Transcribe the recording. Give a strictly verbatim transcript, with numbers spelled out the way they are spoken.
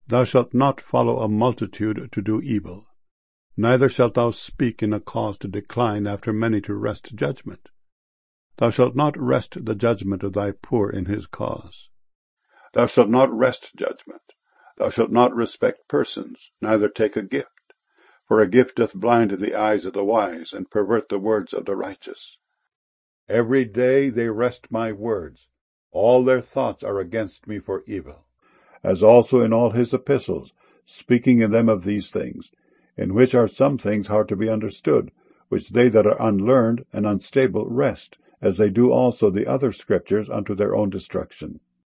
Thou shalt not follow a multitude to do evil, neither shalt thou speak in a cause to decline after many to wrest judgment. Thou shalt not wrest the judgment of thy poor in his cause. Thou shalt not wrest judgment. Thou shalt not respect persons, neither take a gift. For a gift doth blind the eyes of the wise, and pervert the words of the righteous. Every day they wrest my words. All their thoughts are against me for evil. As also in all his epistles, speaking in them of these things, in which are some things hard to be understood, which they that are unlearned and unstable wrest, as they do also the other scriptures unto their own destruction.